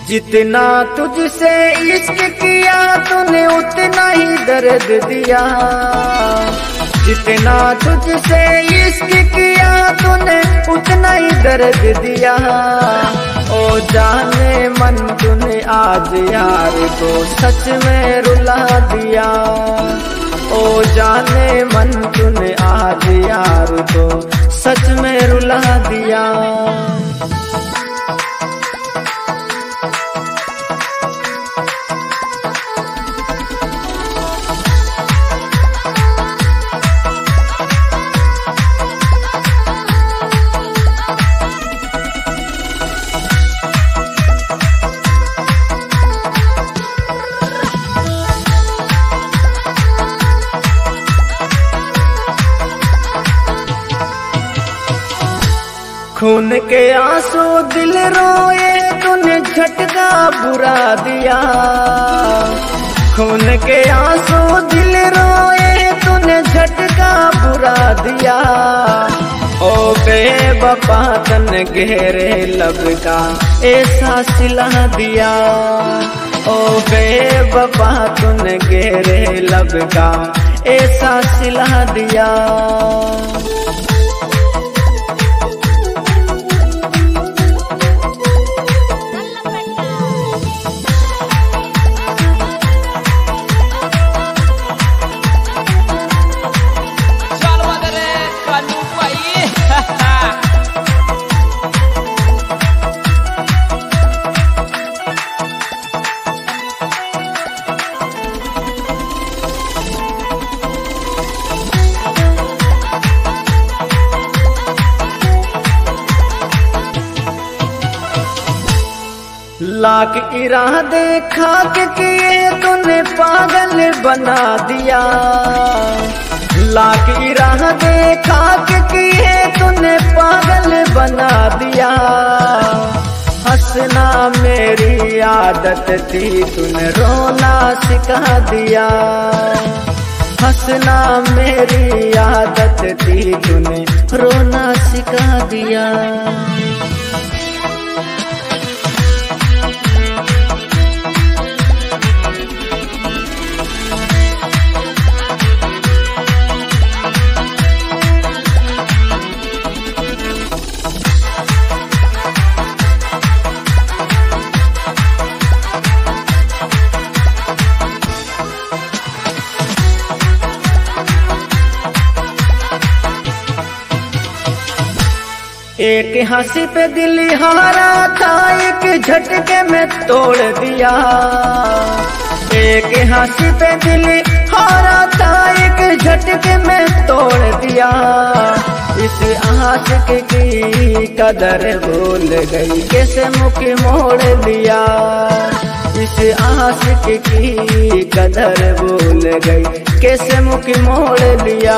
जितना तुझसे इश्क किया तूने उतना ही दर्द दिया। जितना तुझसे इश्क किया तूने उतना ही दर्द दिया। ओ जाने मन तूने आज यार को सच में रुला दिया। ओ जाने मन तूने आज यार को सच में रुला दिया। खून के आंसू दिल रोए तूने झटका बुरा दिया। खून के आंसू दिल रोए तूने झटका बुरा दिया। ओ बेवफा तन गहरे लब का ऐसा सिला दिया। ओ बेवफा तूने गहरे लब का ऐसा सिला दिया। लाख इरादे खाक किए तूने पागल बना दिया। लाख इरादे खाक किए तूने पागल बना दिया। हंसना मेरी आदत थी तूने रोना सिखा दिया। हंसना मेरी आदत थी तूने रोना सिखा दिया। एक हंसी पे दिल हारा था एक झटके में तोड़ दिया। एक हंसी पे दिल हारा था एक झटके में तोड़ दिया। इस आशिक की कदर भूल गई कैसे मुख मोड़ लिया। इस आशिक की कदर भूल गई कैसे मुख मोड़ लिया।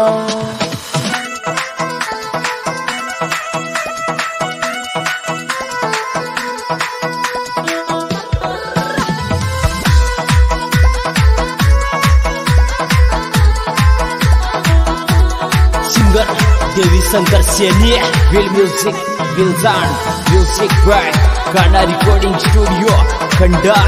Dewi Shankar Senia, Will Music, Will Sound, Music by Kana Recording Studio, Kandar.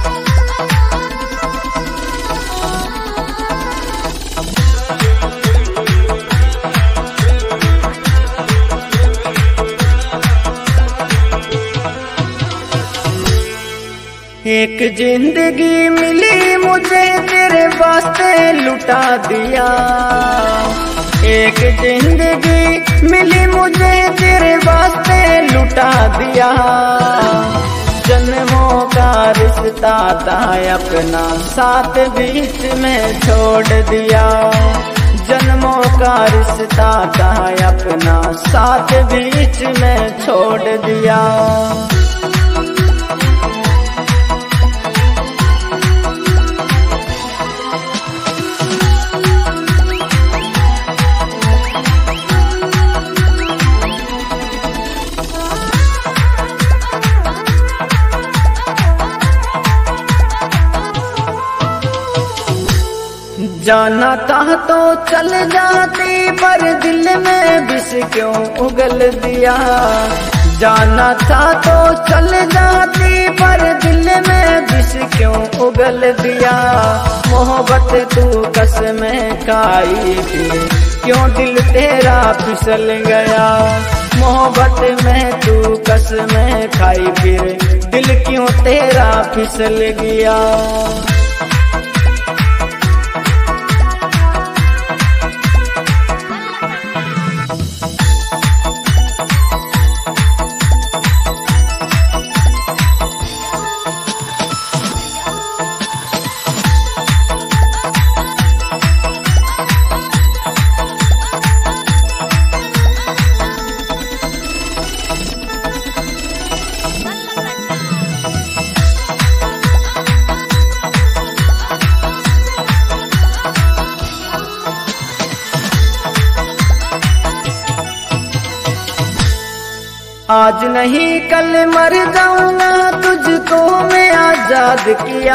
एक जिंदगी मिली मुझे तेरे वास्ते लुटा दिया। एक जिंदगी मिली मुझे तेरे वास्ते लुटा दिया। जन्मों का रिश्ता था अपना साथ बीच में छोड़ दिया। जन्मों का रिश्ता था अपना साथ बीच में छोड़ दिया। जाना था तो चल जाती पर दिल में विष क्यों उगल दिया। जाना था तो चल जाती, पर दिल में विष क्यों उगल दिया। मोहब्बत तू कसमें खाई थी, क्यों दिल तेरा फिसल गया। मोहब्बत में तू कसमें खाई, फिर दिल क्यों तेरा फिसल गया। आज नहीं कल मर जाऊंगा, तुझको मैं आजाद किया।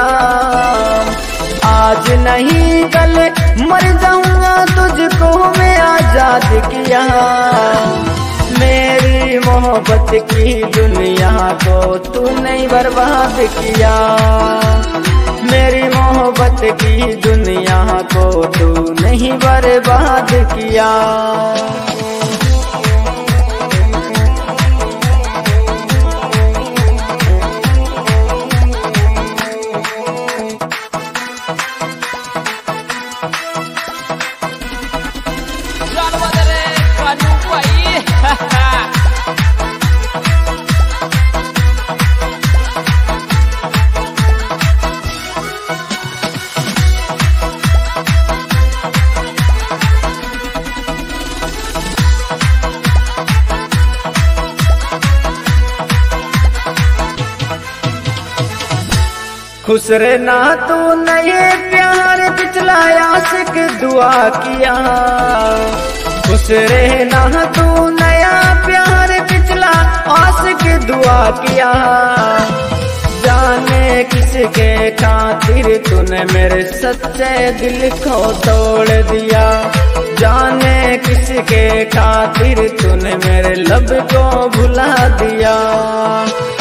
आज नहीं कल मर जाऊंगा, तुझको मैं आजाद किया। मेरी मोहब्बत की दुनिया को तूने बर्बाद किया। मेरी मोहब्बत की दुनिया को तूने बर्बाद किया। खुश रहना तू नए प्यार पिछला आशिक दुआ किया। खुश रहना तू नया प्यार पिछला आशिक दुआ किया। जाने किसके खातिर तूने मेरे सच्चे दिल को तोड़ दिया। जाने किसके खातिर तूने मेरे लब को भुला दिया।